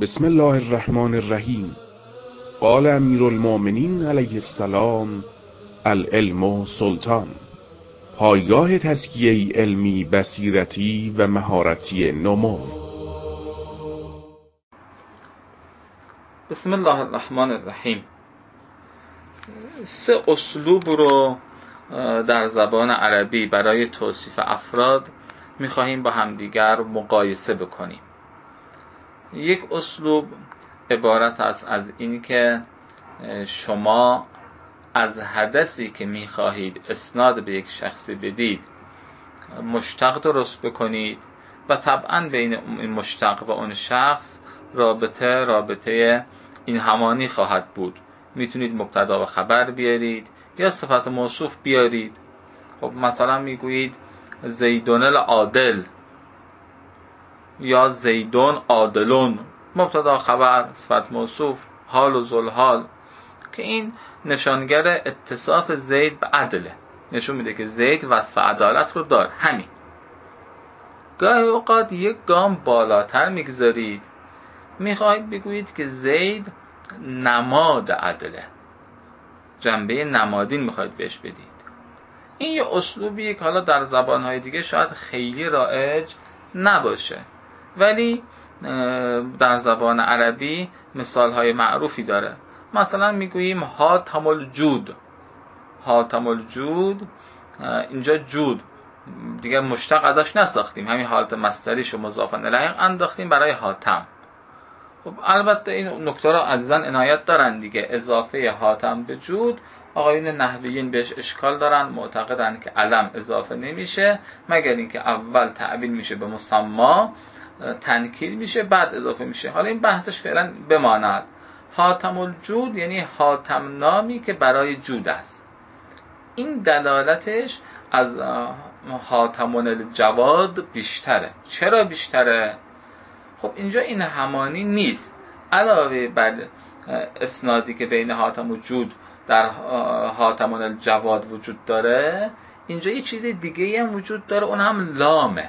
بسم الله الرحمن الرحیم. قال امیر المؤمنین علیه السلام: العلم سلطان. پایگاه تزکیه علمی، بصیرتی و مهارتی نمو. بسم الله الرحمن الرحیم. 3 اسلوب رو در زبان عربی برای توصیف افراد می‌خواهیم با همدیگر مقایسه بکنیم. یک اسلوب عبارت است از این که شما از حدثی که می‌خواهید اسناد به یک شخصی بدید مشتق درست بکنید و طبعاً بین این مشتق و اون شخص رابطه این همانی خواهد بود. میتونید مبتدا و خبر بیارید یا صفت موصوف بیارید. خب مثلا میگویید زیدون العادل یا زیدون عادلون، مبتدا خبر صفت موصوف حال و ذوالحال، که این نشانگر اتصاف زید به عدله، نشون میده که زید وصف عدالت رو داره. همین. گاهی اوقات یک گام بالاتر میگذارید، میخواهید بگویید که زید نماد عدله، جنبه نمادین میخواهید بهش بدید. این یه اسلوبیه که حالا در زبانهای دیگه شاید خیلی رایج نباشه، ولی در زبان عربی مثالهای معروفی داره. مثلا میگوییم حاتم الجود. حاتم الجود، اینجا جود دیگه مشتق ازش نساختیم، همین حالت مصدریش و مضاف الیه انداختیم برای حاتم. خب البته این نکته را عزیزان عنایت دارن دیگه. اضافه حاتم به جود آقایون نحویین بهش اشکال دارن، معتقدن که علم اضافه نمیشه مگر اینکه اول تعبیل میشه به مسما، تنکیل میشه، بعد اضافه میشه. حالا این بحثش فعلا بماند. حاتم الجود یعنی حاتم نامی که برای جود است. این دلالتش از حاتم الجواد بیشتره. چرا بیشتره؟ خب اینجا این همانی نیست. علاوه بر اسنادی که بین حاتم و جود در حاتم الجواد وجود داره، اینجا یه چیز دیگه هم وجود داره، اون هم لامه.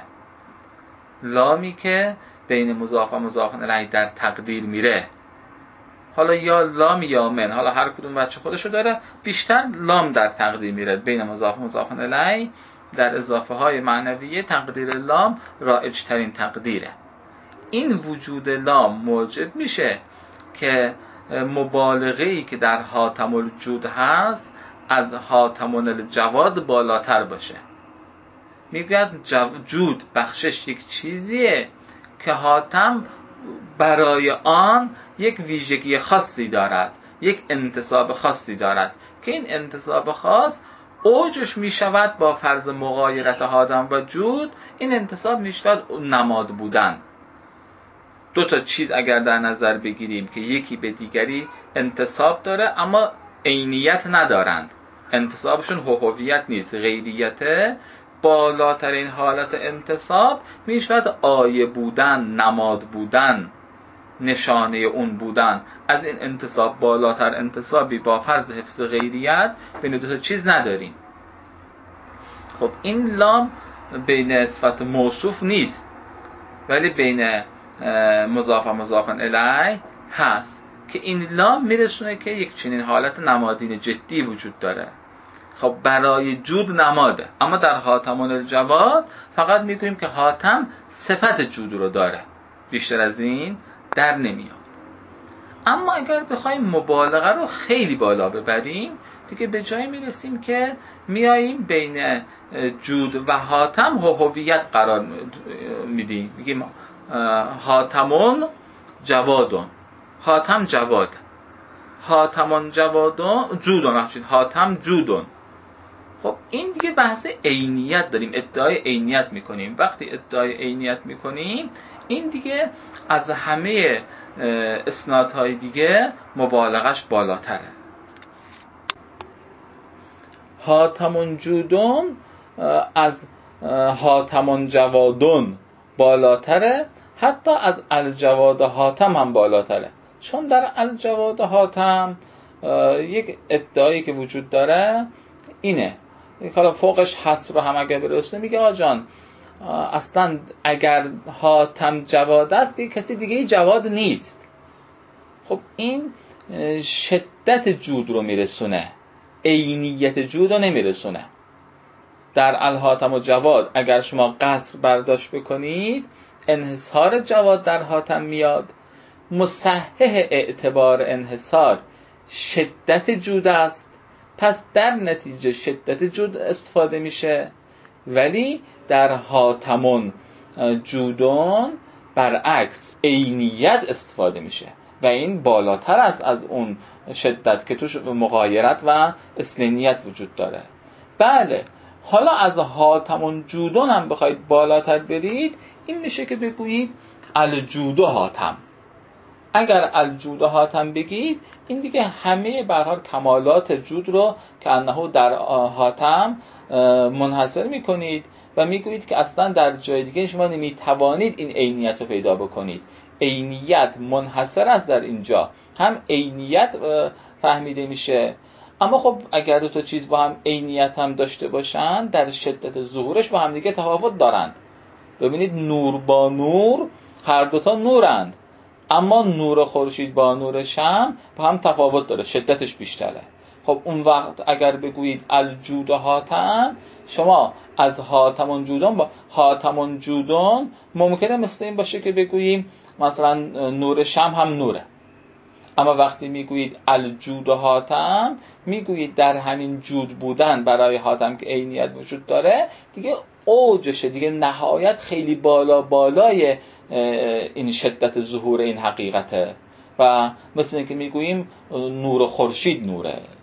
لامی که بین مضاف و مضاف الیه در تقدیر میره. حالا یا لام یا من، حالا هر کدوم بچه خودشو داره. بیشتر لام در تقدیر میره بین مضاف و مضاف الیه. در اضافه های معنویه تقدیر لام رایج ترین تقدیره. این وجود لام موجب میشه که مبالغه‌ای که در حاتم الجود هست از حاتم الجواد بالاتر باشه. میگوید جود بخشش یک چیزیه که حاتم برای آن یک ویژگی خاصی دارد، یک انتساب خاصی دارد که این انتساب خاص اوجش میشود با فرض مغایرت حاتم و جود. این انتساب میشود نماد بودن. 2 تا چیز اگر در نظر بگیریم که یکی به دیگری انتساب داره اما عینیت ندارند، انتسابشون هویت نیست، غیریته، بالاترین حالت انتساب میشود آیه بودن، نماد بودن، نشانه اون بودن. از این انتساب بالاتر انتسابی با فرض حفظ غیریت بین 2 تا چیز نداریم. خب این لام بین صفت موصوف نیست ولی بین مضاف و مضاف الیه هست که این لام میرسونه که یک چنین حالت نمادین جدی وجود داره. خب برای جود نماده، اما در حاتم الجواد فقط میگوییم که حاتم صفت جود رو داره، بیشتر از این در نمیاد. اما اگر بخوایم مبالغه رو خیلی بالا ببریم دیگه به جایی میرسیم که میاییم بین جود و حاتم هویت قرار میدیم، میگیم حاتمون جوادون، حاتم جواد، حاتمون جوادون جودون، حاتم جودون. خب این دیگه بحث عینیت داریم، ادعای عینیت میکنیم. وقتی ادعای عینیت میکنیم این دیگه از همه اسنادهای دیگه مبالغش بالاتره. حاتمون جودون از حاتمون جوادون بالاتره، حتی از الجواد حاتم هم بالاتره. چون در الجواد حاتم یک ادعایی که وجود داره اینه، حالا فوقش حصر رو هم اگر برسه میگه آقا جان اصلا اگر حاتم جواد است دیگه کسی دیگه جواد نیست. خب این شدت جود رو میرسونه، عینیت جود رو نمیرسونه. در الحاتم و جواد اگر شما قصر برداشت بکنید، انحصار جواد در حاتم میاد، مصحح اعتبار انحصار شدت جود است، پس در نتیجه شدت جود استفاده میشه. ولی در حاتمون جودون برعکس عینیت استفاده میشه و این بالاتر است از اون شدت که توش مغایرت و اصلینیت وجود داره. بله، حالا از حاتمون جودون هم بخواید بالاتر برید، این میشه که بگویید الجودو حاتم. اگر الجود حاتم بگید، این دیگه همه به هر حال کمالات جود رو که انه در حاتم منحصر میکنید و میگویید که اصلا در جای دیگه شما نمیتوانید این عینیت رو پیدا بکنید. عینیت منحصر است در اینجا، هم عینیت فهمیده میشه. اما خب اگر دو تا چیز با هم عینیت هم داشته باشن، در شدت ظهورش با هم دیگه تفاوت دارند. ببینید نور با نور هر دوتا نورند، اما نور خورشید با نور شمع با هم تفاوت داره، شدتش بیشتره. خب اون وقت اگر بگویید الجود حاتم، شما از حاتمون جودون با حاتمون جودون ممکنه مثل این باشه که بگوییم مثلا نور شمع هم نوره، اما وقتی میگویید الجود حاتم، میگویید در همین جود بودن برای حاتم که عینیت وجود داره، دیگه اوجشه، دیگه نهایت خیلی بالای این شدت ظهور این حقیقته. و مثل اینکه میگوییم نور خورشید نوره،